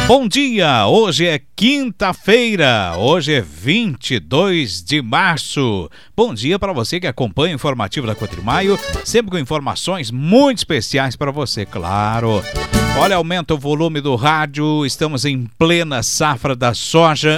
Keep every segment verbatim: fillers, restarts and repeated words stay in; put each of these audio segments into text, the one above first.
Bom dia, hoje é quinta-feira, hoje é vinte e dois de março. Bom dia para você que acompanha o informativo da Cotrimaio, sempre com informações muito especiais para você, claro. Olha, aumenta o volume do rádio, estamos em plena safra da soja.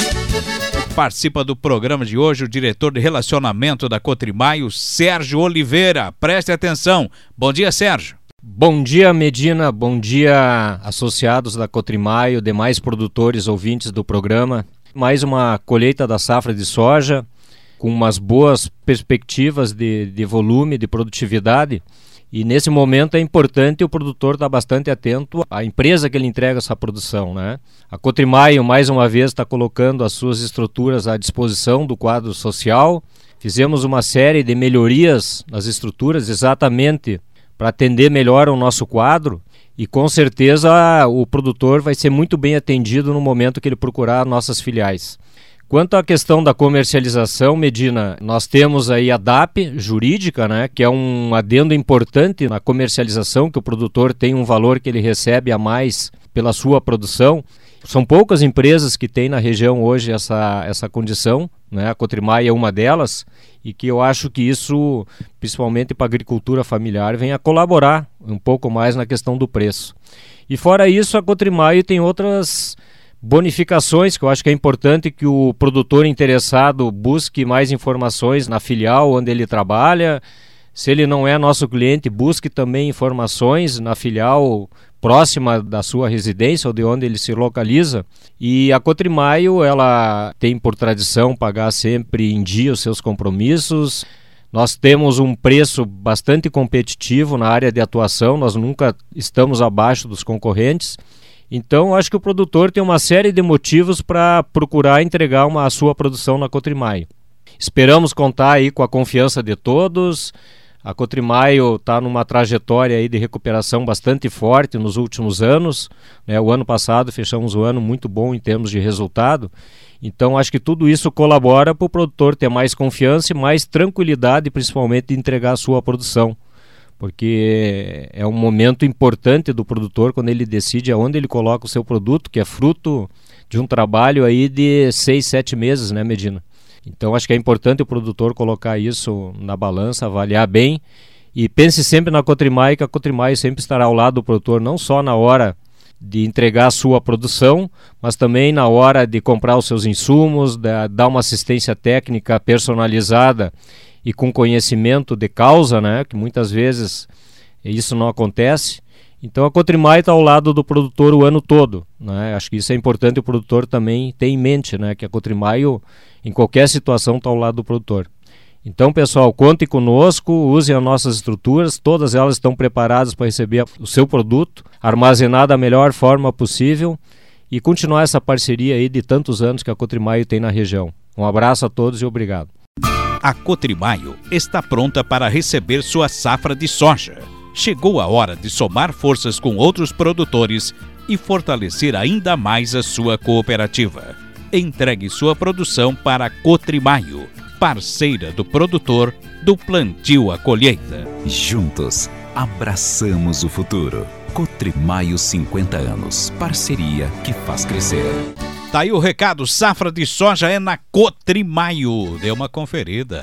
Participa do programa de hoje o diretor de relacionamento da Cotrimaio, Sérgio Oliveira. Preste atenção. Bom dia, Sérgio. Bom dia, Medina, bom dia, associados da Cotrimaio, demais produtores ouvintes do programa. Mais uma colheita da safra de soja, com umas boas perspectivas de, de volume, de produtividade. E nesse momento é importante o produtor estar bastante atento à empresa que ele entrega essa produção, né? A Cotrimaio, mais uma vez, está colocando as suas estruturas à disposição do quadro social. Fizemos uma série de melhorias nas estruturas exatamente para atender melhor o nosso quadro, e com certeza o produtor vai ser muito bem atendido no momento que ele procurar nossas filiais. Quanto à questão da comercialização, Medina, nós temos aí a D A P jurídica, né, que é um adendo importante na comercialização, que o produtor tem um valor que ele recebe a mais pela sua produção. São poucas empresas que têm na região hoje essa, essa condição, né? A Cotrimaio é uma delas, e que eu acho que isso, principalmente para a agricultura familiar, vem a colaborar um pouco mais na questão do preço. E fora isso, a Cotrimaio tem outras bonificações que eu acho que é importante que o produtor interessado busque mais informações na filial onde ele trabalha. Se ele não é nosso cliente, busque também informações na filial próxima da sua residência ou de onde ele se localiza. E a Cotrimaio, ela tem por tradição pagar sempre em dia os seus compromissos. Nós temos um preço bastante competitivo na área de atuação, nós nunca estamos abaixo dos concorrentes. Então, acho que o produtor tem uma série de motivos para procurar entregar uma, a sua produção na Cotrimaio. Esperamos contar aí com a confiança de todos. A Cotrimaio está numa trajetória aí de recuperação bastante forte nos últimos anos, né? O ano passado fechamos o ano muito bom em termos de resultado. Então acho que tudo isso colabora para o produtor ter mais confiança e mais tranquilidade, principalmente de entregar a sua produção. Porque é um momento importante do produtor quando ele decide aonde ele coloca o seu produto, que é fruto de um trabalho aí de seis, sete meses, né, Medina? Então acho que é importante o produtor colocar isso na balança, avaliar bem, e pense sempre na Cotrimaio, que a Cotrimaio sempre estará ao lado do produtor, não só na hora de entregar a sua produção, mas também na hora de comprar os seus insumos, de dar uma assistência técnica personalizada e com conhecimento de causa, né, que muitas vezes isso não acontece. Então a Cotrimaio está ao lado do produtor o ano todo, né? Acho que isso é importante o produtor também ter em mente, né? Que a Cotrimaio, em qualquer situação, está ao lado do produtor. Então, pessoal, contem conosco, usem as nossas estruturas, todas elas estão preparadas para receber o seu produto, armazenado da melhor forma possível, e continuar essa parceria aí de tantos anos que a Cotrimaio tem na região. Um abraço a todos e obrigado. A Cotrimaio está pronta para receber sua safra de soja. Chegou a hora de somar forças com outros produtores e fortalecer ainda mais a sua cooperativa. Entregue sua produção para a Cotrimaio, parceira do produtor do plantio à colheita. Juntos, abraçamos o futuro. Cotrimaio cinquenta anos, parceria que faz crescer. Tá aí o recado, safra de soja é na Cotrimaio. Dê uma conferida.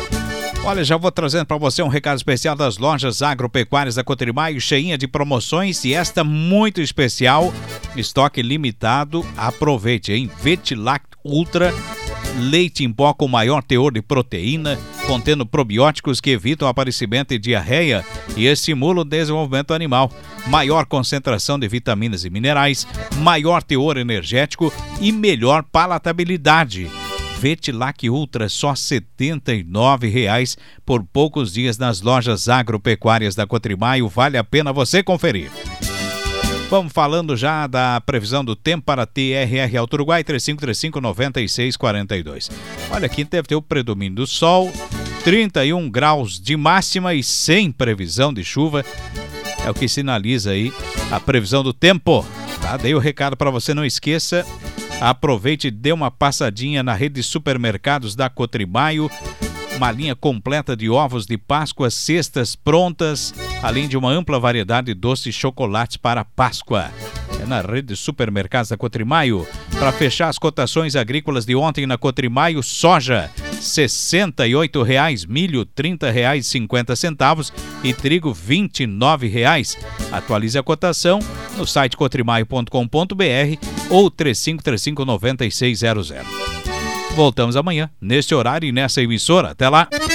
Olha, já vou trazendo para você um recado especial das lojas agropecuárias da Cotrimaio, cheinha de promoções, e esta muito especial, estoque limitado. Aproveite, hein? Vetilact Ultra, leite em pó com maior teor de proteína, contendo probióticos que evitam o aparecimento de diarreia e estimulam o desenvolvimento animal. Maior concentração de vitaminas e minerais, maior teor energético e melhor palatabilidade. Vetilac Ultra, só setenta e nove reais por poucos dias nas lojas agropecuárias da Cotrimaio. Vale a pena você conferir. Vamos falando já da previsão do tempo para T R R Alto Uruguai, três cinco três cinco, nove seis quatro dois. Olha, aqui deve ter o predomínio do sol, trinta e um graus de máxima e sem previsão de chuva. É o que sinaliza aí a previsão do tempo. Tá? Dei o recado para você, não esqueça. Aproveite e dê uma passadinha na rede de supermercados da Cotrimaio. Uma linha completa de ovos de Páscoa, cestas prontas, além de uma ampla variedade de doces e chocolates para Páscoa. é na rede de supermercados da Cotrimaio. Para fechar as cotações agrícolas de ontem na Cotrimaio, soja sessenta e oito reais, milho trinta reais e cinquenta centavos e trigo vinte e nove reais. Atualize a cotação no site cotrimaio ponto com ponto br ou três cinco três cinco nove seis zero zero. Voltamos amanhã, neste horário e nessa emissora. Até lá!